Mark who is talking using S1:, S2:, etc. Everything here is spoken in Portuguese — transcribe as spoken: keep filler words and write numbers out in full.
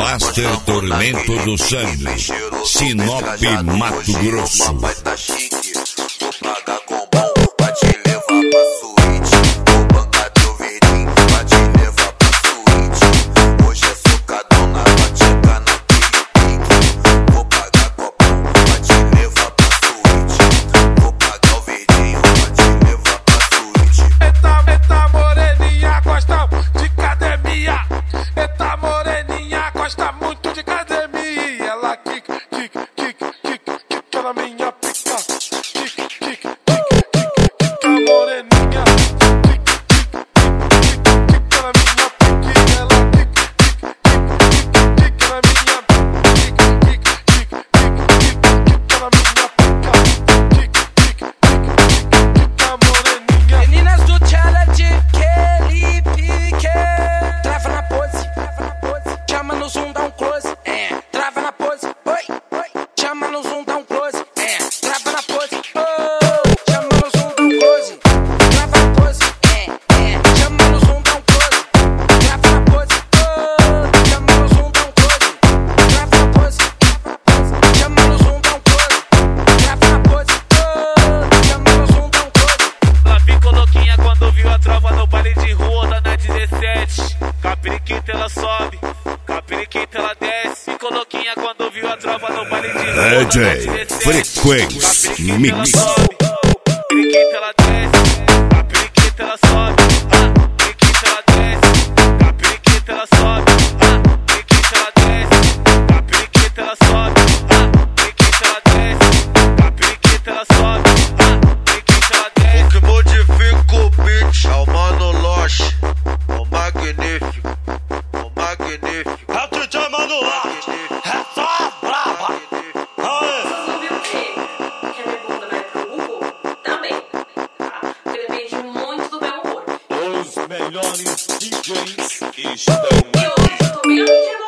S1: Master Tormento do Sangue, Sinop, Mato Grosso.
S2: Papai tá chique, vou pagar com bom pra te levar pra suíte. Vou bancar teu verdinho pra te levar pra suíte. Hoje é socadão na batida naquele pique. Vou pagar copão pra te levar pra suíte. Vou pagar o verdinho pra te levar pra suíte.
S3: Eita, eita moreninha gosta de academia. Eita moreninha gosta muito de academia. Ela kick, kick, kick, kick, kick na minha pica. Kick, kick, kick, kick, kick a moreninha. Kick, kick, kick, kick na minha pica. Ela kick, kick, kick, kick, kick na minha pica. Kick, kick, kick, kick, kick na minha pica. Kick, kick, kick, kick a moreninha.
S4: Meninas do challenge, aquele pique. Trava na pose, chama no zoom, dá um close. É, trava na pose, oi, oi. Chama no zoom, dá um close. É, trava na pose, oh. Chama no zoom, dá um close. Trava na pose, é, é. Chama no zoom, dá um close. Trava na pose, oh. Chama no zoom, dá um close. Trava na pose, chama no zoom, dá um close. Trava na pose, oh. Chama no zoom, dá um close.
S5: Ela ficou louquinha quando viu a tropa no baile de rua da Net dezessete. Capiriquita ela sobe, capiriquita ela desce. Ficou louquinha quando viu a tropa no baile de rua da
S1: D
S5: Net
S1: J
S5: dezessete.
S1: Frequência
S5: Capiriquita ela
S1: Mix.
S5: sobe, capiriquita ela desce. Capiriquita ela sobe, ah, capiriquita ela desce. Capiriquita ela sobe, ah, capiriquita ela desce. Capiriquita ela sobe, ah, capiriquita ela desce. Capiriquita ela sobe, ah, capiriquita ela desce.
S2: O que modifica o beat é o Mano Loche, o magnífico, o magnífico.
S6: É o D J Mano Loche, é só a braba. Aê.
S7: Não viu o quê? Que a minha bunda vai pro Google? Também, tá? Porque depende muito do meu humor.
S6: Os melhores D Js estão
S7: E hoje eu tô bem